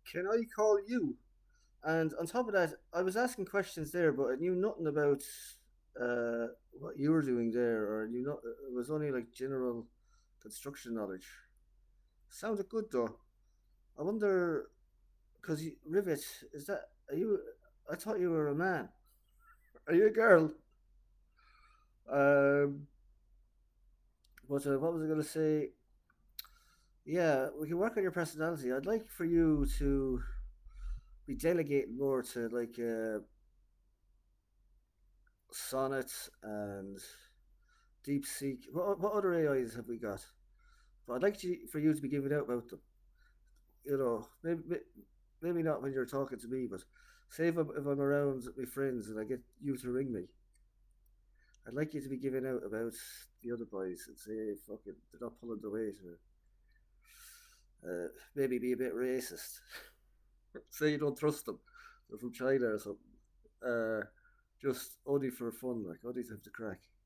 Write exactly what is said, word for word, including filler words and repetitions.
can I call you? And on top of that, I was asking questions there, but I knew nothing about uh, what you were doing there, or you know, it was only like general construction knowledge. Sounded good though. I wonder, because Rivet, is that, are you, I thought you were a man. Are you a girl? Um, but uh, what was I going to say? Yeah, we can work on your personality. I'd like for you to be delegating more to like uh, Sonnet and DeepSeek. What, what other A Is have we got? But I'd like to, for you to be giving out about them. You know, maybe maybe not when you're talking to me, but say if I'm, if I'm around with my friends and I get you to ring me, I'd like you to be giving out about the other boys and say, fucking, they're not pulling the weight, or uh, maybe be a bit racist. Say you don't trust them. They're from China or something. Uh, just only for fun, like, only to have the crack.